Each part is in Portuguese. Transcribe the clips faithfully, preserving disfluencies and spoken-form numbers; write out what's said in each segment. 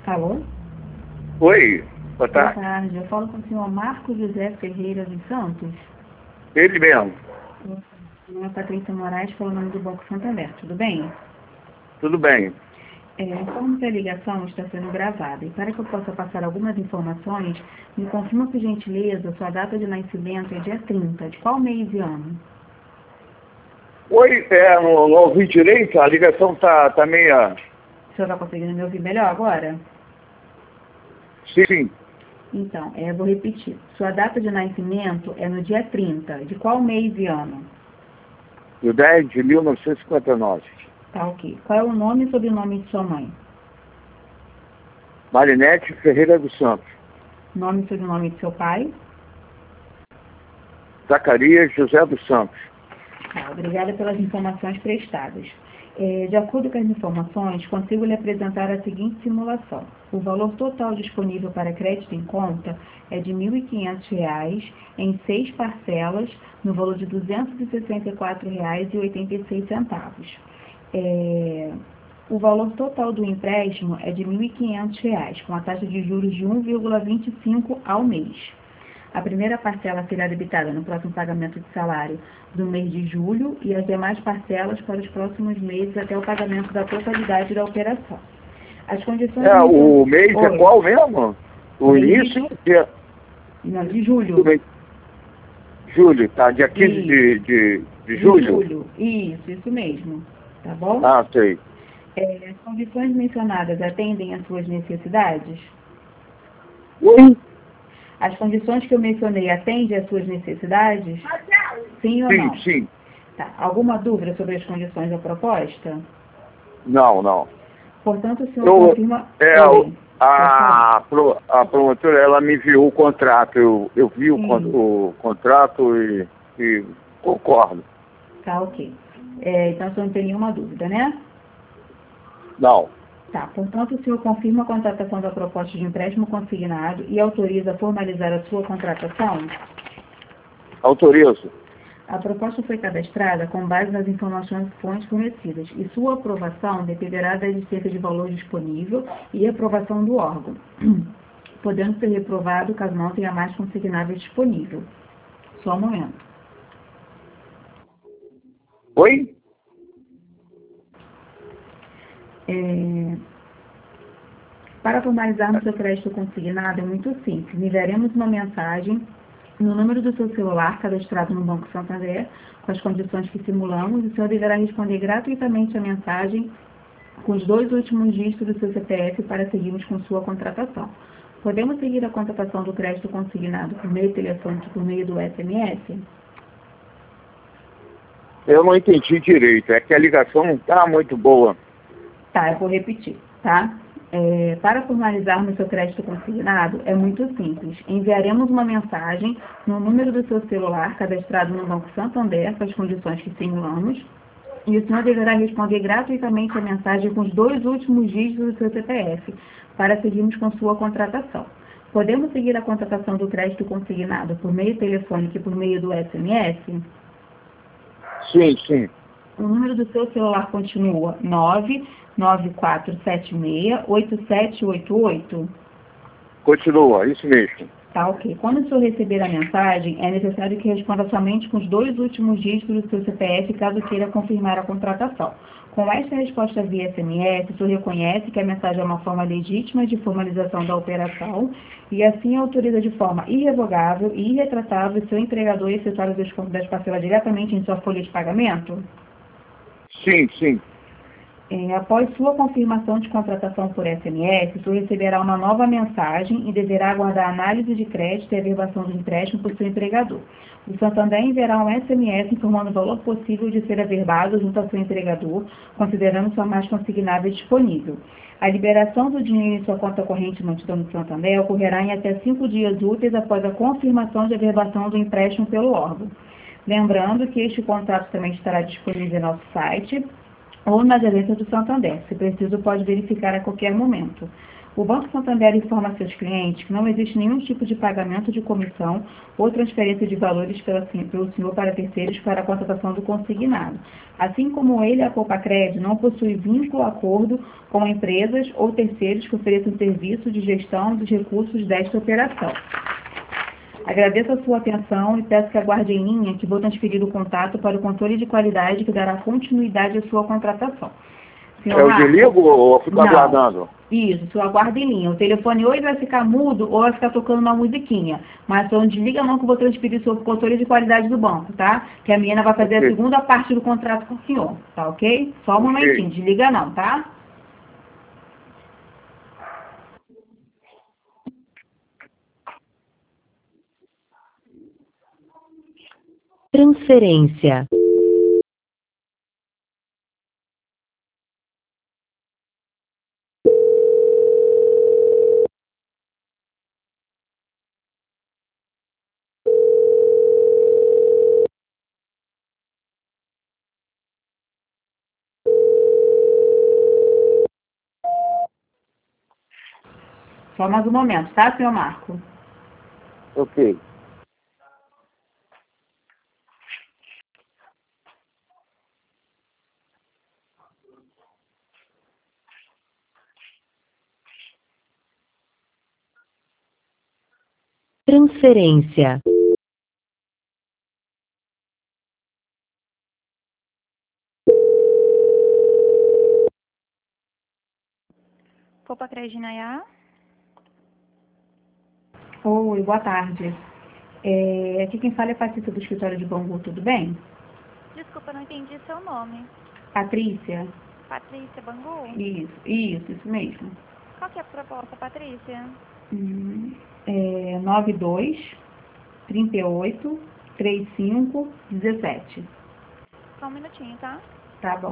Alô? Oi, boa Boa tarde. tarde. Eu falo com o senhor Marcos José Ferreira dos Santos. Ele mesmo. Meu nome é Patrícia Moraes, pelo nome do Banco Santander. Tudo bem? Tudo bem. É, informo que a ligação está sendo gravada. E para que eu possa passar algumas informações, me confirma, por gentileza, sua data de nascimento é dia trinta. De qual mês e ano? Oi, é, não, não ouvi direito, a ligação tá, tá meia... O senhor está conseguindo me ouvir melhor agora? Sim, sim. Então, é, vou repetir. Sua data de nascimento é no dia trinta. De qual mês e ano? Do dez de mil novecentos e cinquenta e nove. Tá, ok. Qual é o nome e sobrenome de sua mãe? Marinete Ferreira dos Santos. Nome e sobrenome de seu pai? Zacarias José dos Santos. Tá, obrigada pelas informações prestadas. É, de acordo com as informações, consigo lhe apresentar a seguinte simulação. O valor total disponível para crédito em conta é de mil e quinhentos reais em seis parcelas, no valor de duzentos e sessenta e quatro reais e oitenta e seis centavos. É, o valor total do empréstimo é de mil e quinhentos reais, com a taxa de juros de um vírgula vinte e cinco ao mês. A primeira parcela será debitada no próximo pagamento de salário do mês de julho e as demais parcelas para os próximos meses até o pagamento da totalidade da operação. As condições... É, de... o mês Oi. é qual mesmo? O Mês início? de... Dia... Não, de julho. Julho, tá? Dia quinze de, de, de De julho? julho. Isso, isso mesmo. Tá bom? Ah, sei. É, as condições mencionadas atendem às suas necessidades? Oi? As condições que eu mencionei atendem às suas necessidades? Sim ou Sim, não? sim. Tá. Alguma dúvida sobre as condições da proposta? Não, não. Portanto, o senhor Eu, confirma... é, Oi, pode falar. a, pro- a promotora, ela me enviou o contrato. Eu, eu vi o, con- Sim, o contrato e, e concordo. tá, ok. É, então, o senhor não tem nenhuma dúvida, né? Não. Tá, portanto, o senhor confirma a contratação da proposta de empréstimo consignado e autoriza a formalizar a sua contratação? Autorizo. A proposta foi cadastrada com base nas informações fontes fornecidas e sua aprovação dependerá da existência de valor disponível e aprovação do órgão, podendo ser reprovado caso não tenha mais consignável disponível. Só um momento. Oi? É, Para formalizarmos seu crédito consignado é muito simples. Enviaremos uma mensagem no número do seu celular cadastrado no Banco Santander com as condições que simulamos e o senhor deverá responder gratuitamente a mensagem com os dois últimos dígitos do seu C P F para seguirmos com sua contratação. Podemos seguir a contratação do crédito consignado por meio telefônico por meio do S M S? Eu não entendi direito. É que a ligação não está muito boa. Tá, eu vou repetir, tá? É, para formalizarmos seu crédito consignado, é muito simples. Enviaremos uma mensagem no número do seu celular cadastrado no Banco Santander com as condições que simulamos e o senhor deverá responder gratuitamente a mensagem com os dois últimos dígitos do seu C P F para seguirmos com sua contratação. Podemos seguir a contratação do crédito consignado por meio telefônico e por meio do S M S? Sim, sim. O número do seu celular continua nove nove quatro sete seis oito sete oito oito? Continua, isso mesmo. Tá, ok. Quando o senhor receber a mensagem, é necessário que responda somente com os dois últimos dígitos do seu C P F, caso queira confirmar a contratação. Com esta resposta via S M S, o senhor reconhece que a mensagem é uma forma legítima de formalização da operação e assim autoriza de forma irrevogável e irretratável o seu empregador a efetuar o desconto das parcelas diretamente em sua folha de pagamento? Sim, sim. É, após sua confirmação de contratação por S M S, o senhor receberá uma nova mensagem e deverá aguardar a análise de crédito e averbação do empréstimo por seu empregador. O Santander enviará um S M S informando o valor possível de ser averbado junto ao seu empregador, considerando sua mais consignável disponível. A liberação do dinheiro em sua conta corrente mantida no Santander ocorrerá em até cinco dias úteis após a confirmação de averbação do empréstimo pelo órgão. Lembrando que este contrato também estará disponível em nosso site ou nas agências do Santander. Se preciso, pode verificar a qualquer momento. O Banco Santander informa a seus clientes que não existe nenhum tipo de pagamento de comissão ou transferência de valores pela, pelo senhor para terceiros para a contratação do consignado. Assim como ele, a Copacred não possui vínculo ou acordo com empresas ou terceiros que ofereçam serviço de gestão dos recursos desta operação. Agradeço a sua atenção e peço que aguarde em linha que vou transferir o contato para o controle de qualidade que dará continuidade à sua contratação. Senhor Eu Marco, desligo ou fico não. aguardando? Isso, o senhor aguarda em linha. O telefone hoje vai ficar mudo ou vai ficar tocando uma musiquinha. Mas o senhor não desliga não que eu vou transferir sobre o controle de qualidade do banco, tá? Que a menina vai fazer Okay. a segunda parte do contrato com o senhor, tá ok? Só um Okay. momentinho, desliga não, tá? Transferência. Só mais um momento, tá, senhor Marco? Ok. Transferência. Copacred Nayá? Oi, boa tarde. É, aqui quem fala é Patrícia do escritório de Bangu, tudo bem? Desculpa, não entendi seu nome. Patrícia? Patrícia Bangu? Isso, isso, isso mesmo. Qual que é a proposta, Patrícia? Hum, é, nove dois, trinta e oito, trinta e cinco, dezessete. Só um minutinho, tá? Tá bom.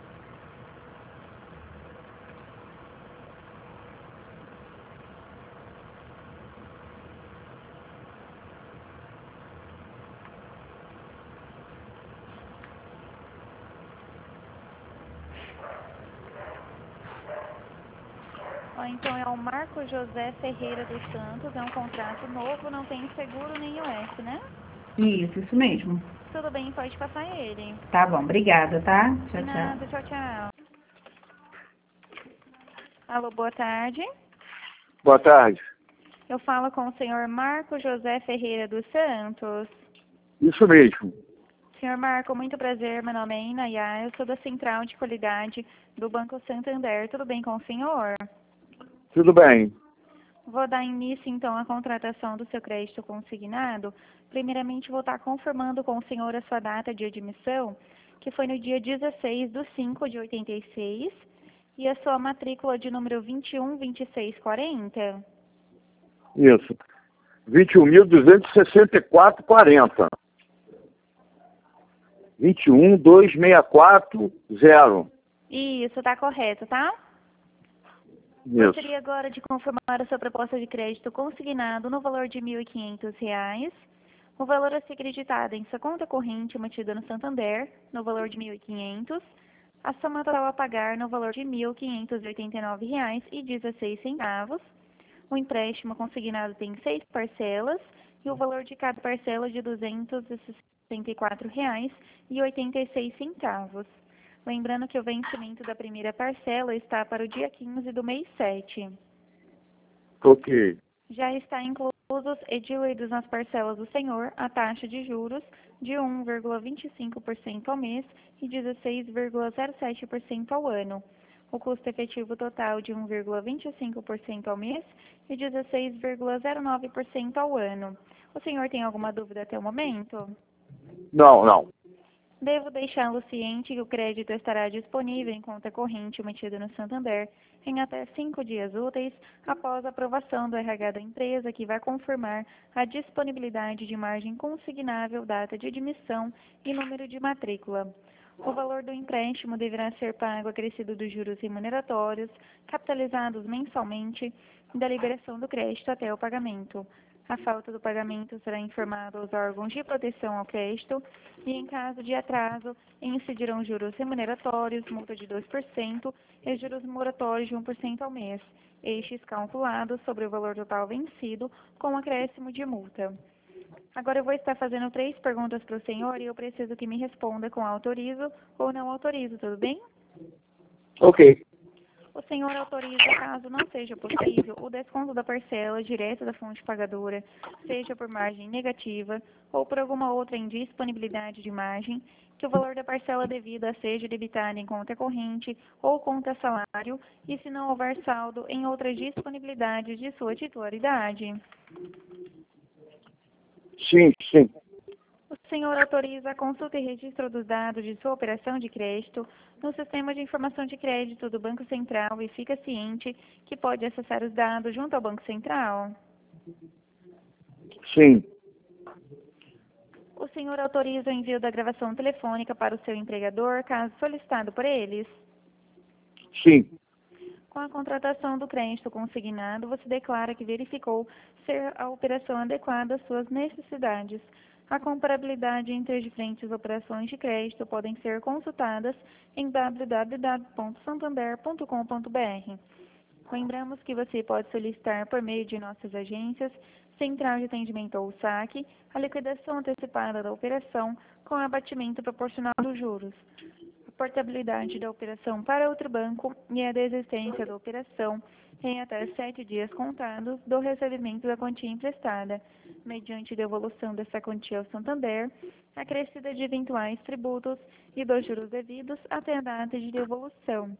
Ó, então é o Marco José Ferreira dos Santos, é um contrato novo, não tem seguro nem I O F, né? Isso, isso mesmo. Tudo bem, pode passar ele. Tá bom, obrigada, tá? Tchau, De tchau. nada, tchau, tchau. Alô, boa tarde. Boa tarde. Eu falo com o senhor Marco José Ferreira dos Santos. Isso mesmo. Senhor Marco, muito prazer, meu nome é Inayá, eu sou da Central de Qualidade do Banco Santander. Tudo bem com o senhor? Tudo bem. Vou dar início, então, à contratação do seu crédito consignado. Primeiramente, vou estar confirmando com o senhor a sua data de admissão, que foi no dia dezesseis de cinco de oitenta e seis, e a sua matrícula de número vinte e um, vinte e seis, quarenta. Isso. vinte e um mil duzentos e sessenta e quatro reais e quarenta centavos. vinte e um, duzentos e sessenta e quatro, zero. Isso, está correto, tá? Isso. Gostaria agora de confirmar a sua proposta de crédito consignado no valor de mil e quinhentos reais. O valor a ser acreditado em sua conta corrente mantida no Santander, no valor de mil e quinhentos. A soma total a pagar no valor de mil quinhentos e oitenta e nove reais e dezesseis centavos. O empréstimo consignado tem seis parcelas e o valor de cada parcela de duzentos e sessenta e quatro reais e oitenta e seis centavos. Lembrando que o vencimento da primeira parcela está para o dia quinze do mês sete. Ok. Já está inclusos e diluídos nas parcelas do senhor a taxa de juros de um vírgula vinte e cinco por cento ao mês e dezesseis vírgula zero sete por cento ao ano. O custo efetivo total de um vírgula vinte e cinco por cento ao mês e dezesseis vírgula zero nove por cento ao ano. O senhor tem alguma dúvida até o momento? Não, não. Devo deixá-lo ciente que o crédito estará disponível em conta corrente mantida no Santander em até cinco dias úteis após a aprovação do R H da empresa, que vai confirmar a disponibilidade de margem consignável, data de admissão e número de matrícula. O valor do empréstimo deverá ser pago acrescido dos juros remuneratórios, capitalizados mensalmente, da liberação do crédito até o pagamento. A falta do pagamento será informada aos órgãos de proteção ao crédito e, em caso de atraso, incidirão juros remuneratórios, multa de dois por cento e juros moratórios de um por cento ao mês. estes calculados sobre o valor total vencido, com acréscimo de multa. Agora eu vou estar fazendo três perguntas para o senhor e eu preciso que me responda com autorizo ou não autorizo, tudo bem? Ok. O senhor autoriza, caso não seja possível, o desconto da parcela direta da fonte pagadora, seja por margem negativa ou por alguma outra indisponibilidade de margem, que o valor da parcela devida seja debitada em conta corrente ou conta salário e se não houver saldo em outras disponibilidades de sua titularidade. Sim, sim. O senhor autoriza a consulta e registro dos dados de sua operação de crédito no Sistema de Informação de Crédito do Banco Central e fica ciente que pode acessar os dados junto ao Banco Central? Sim. O senhor autoriza o envio da gravação telefônica para o seu empregador, caso solicitado por eles? Sim. Com a contratação do crédito consignado, você declara que verificou ser a operação adequada às suas necessidades. A comparabilidade entre as diferentes operações de crédito podem ser consultadas em w w w ponto santander ponto com ponto b r. Lembramos que você pode solicitar por meio de nossas agências, Central de Atendimento ou saque, a liquidação antecipada da operação com abatimento proporcional dos juros, a portabilidade da operação para outro banco e a desistência da operação em até sete dias contados do recebimento da quantia emprestada, mediante devolução dessa quantia ao Santander, acrescida de eventuais tributos e dos juros devidos até a data de devolução.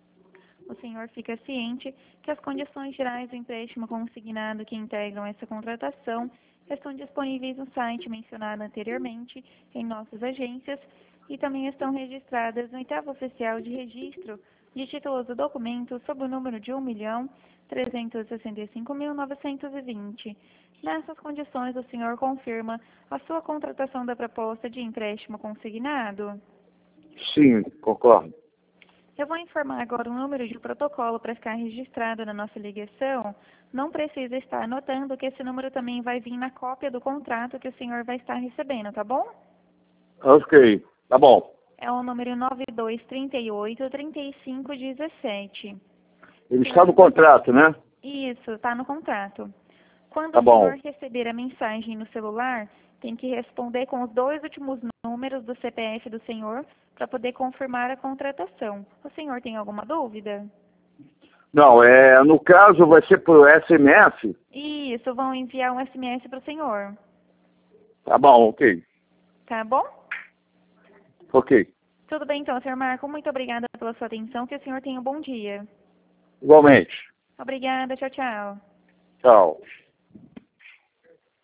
O senhor fica ciente que as condições gerais do empréstimo consignado que integram essa contratação estão disponíveis no site mencionado anteriormente em nossas agências e também estão registradas no oitavo oficial de registro de títulos do documento sob o número de um milhão trezentos e sessenta e cinco mil novecentos e vinte. Nessas condições, o senhor confirma a sua contratação da proposta de empréstimo consignado? Sim, concordo. Eu vou informar agora o número de protocolo para ficar registrado na nossa ligação. Não precisa estar anotando que esse número também vai vir na cópia do contrato que o senhor vai estar recebendo, tá bom? Ok, tá bom. É o número nove dois três oito, três cinco um sete. Ele está no contrato, né? Isso, está no contrato. Quando Tá o senhor bom. receber a mensagem no celular, tem que responder com os dois últimos números do C P F do senhor para poder confirmar a contratação. O senhor tem alguma dúvida? Não, é, no caso vai ser por S M S? Isso, vão enviar um S M S para o senhor. Tá bom, ok. Tá bom? Ok. Tudo bem então, senhor Marco. Muito obrigada pela sua atenção. Que o senhor tenha um bom dia. Igualmente. Obrigada. Tchau, tchau. Tchau.